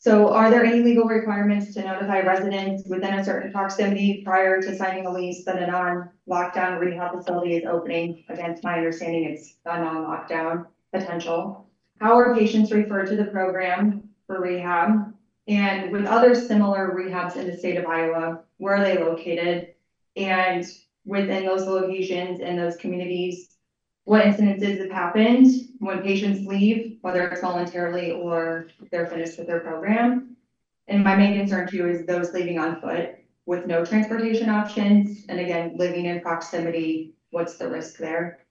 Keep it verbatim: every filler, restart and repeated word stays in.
So are there any legal requirements to notify residents within a certain proximity prior to signing a lease that a non-lockdown rehab facility is opening? Again, to my understanding, it's a non-lockdown potential. How are patients referred to the program for rehab? And with other similar rehabs in the state of Iowa, where are they located? And within those locations and those communities, what incidences have happened when patients leave, whether it's voluntarily or they're finished with their program. And my main concern too is those leaving on foot with no transportation options. And again, living in proximity, what's the risk there?